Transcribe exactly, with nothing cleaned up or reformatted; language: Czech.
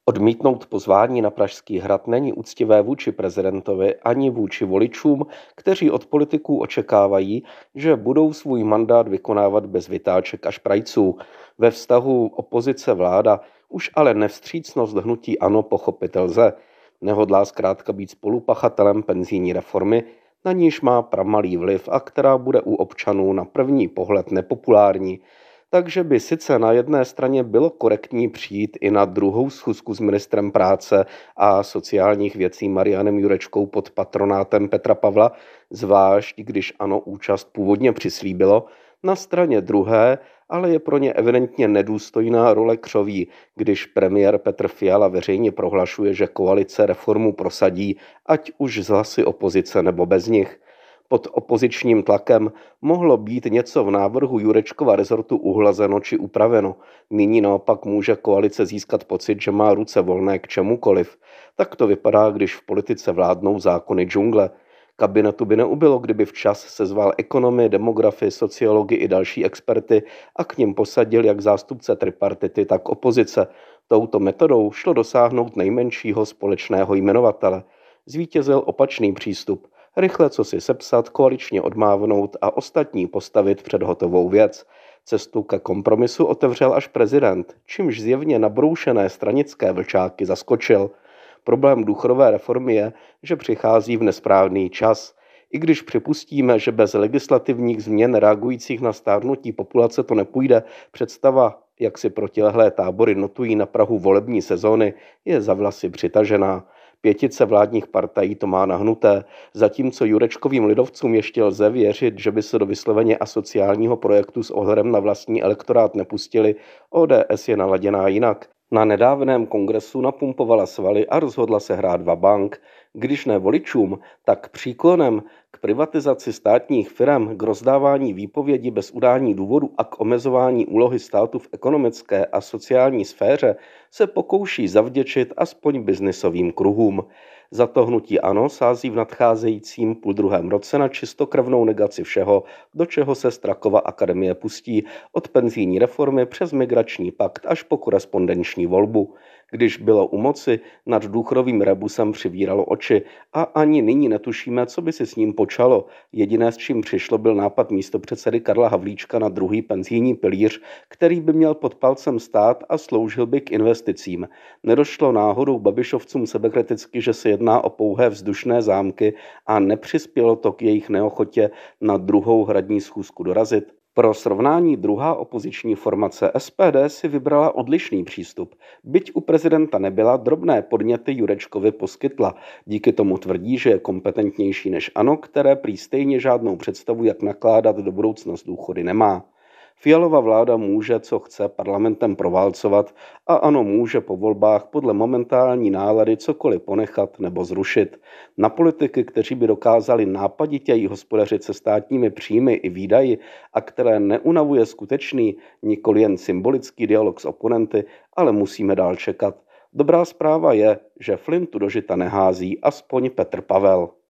Odmítnout pozvání na Pražský hrad není úctivé vůči prezidentovi ani vůči voličům, kteří od politiků očekávají, že budou svůj mandát vykonávat bez vytáček a šprajců. Ve vztahu opozice-vláda už ale nevstřícnost hnutí ANO pochopit lze. Nehodlá zkrátka být spolupachatelem penzijní reformy, na níž má pramalý vliv a která bude u občanů na první pohled nepopulární. Takže by sice na jedné straně bylo korektní přijít i na druhou schůzku s ministrem práce a sociálních věcí Marianem Jurečkou pod patronátem Petra Pavla, zvlášť když ANO účast původně přislíbilo, na straně druhé ale je pro ně evidentně nedůstojná role křoví, když premiér Petr Fiala veřejně prohlašuje, že koalice reformu prosadí, ať už z hlasy opozice nebo bez nich. Pod opozičním tlakem mohlo být něco v návrhu Jurečkova rezortu uhlazeno či upraveno. Nyní naopak může koalice získat pocit, že má ruce volné k čemukoliv. Tak to vypadá, když v politice vládnou zákony džungle. Kabinetu by neubylo, kdyby včas sezval ekonomy, demografy, sociology i další experty a k nim posadil jak zástupce tripartity, tak opozice. Touto metodou šlo dosáhnout nejmenšího společného jmenovatele. Zvítězil opačný přístup. Rychle co si sepsat, koaličně odmávnout a ostatní postavit před hotovou věc. Cestu ke kompromisu otevřel až prezident, čímž zjevně nabroušené stranické vlčáky zaskočil. Problém důchodové reformy je, že přichází v nesprávný čas. I když připustíme, že bez legislativních změn reagujících na stárnutí populace to nepůjde, představa, jak si protilehlé tábory notují na prahu volební sezóny, je za vlasy přitažená. Pětice vládních partají to má nahnuté, zatímco Jurečkovým lidovcům ještě lze věřit, že by se do vysloveně asociálního projektu s ohledem na vlastní elektorát nepustili, O D S je naladěná jinak. Na nedávném kongresu napumpovala svaly a rozhodla se hrát vabank, když ne voličům, tak příklonem k privatizaci státních firem, k rozdávání výpovědi bez udání důvodu a k omezování úlohy státu v ekonomické a sociální sféře se pokouší zavděčit aspoň biznisovým kruhům. Za to hnutí ANO sází v nadcházejícím půldruhém roce na čistokrevnou negaci všeho, do čeho se Strakova akademie pustí, od penzijní reformy přes migrační pakt až po korespondenční volbu. Když bylo u moci, nad důchodovým rebusem přivíralo oči a ani nyní netušíme, co by si s ním počalo. Jediné, s čím přišlo, byl nápad místopředsedy Karla Havlíčka na druhý penzijní pilíř, který by měl pod palcem stát a sloužil by k investicím. Nedošlo náhodou Babišovcům sebekriticky, že se jedná o pouhé vzdušné zámky a nepřispělo to k jejich neochotě na druhou hradní schůzku dorazit? Pro srovnání druhá opoziční formace S P D si vybrala odlišný přístup. Byť u prezidenta nebyla, drobné podněty Jurečkovi poskytla. Díky tomu tvrdí, že je kompetentnější než ANO, které prý stejně žádnou představu, jak nakládat do budoucna s důchody nemá. Fialova vláda může, co chce, parlamentem proválcovat a ANO může po volbách podle momentální nálady cokoliv ponechat nebo zrušit. Na politiky, kteří by dokázali nápaditěji hospodařit se státními příjmy i výdaji a které neunavuje skutečný, nikoli jen symbolický dialog s oponenty, ale musíme dál čekat. Dobrá zpráva je, že flintu do žita nehází aspoň Petr Pavel.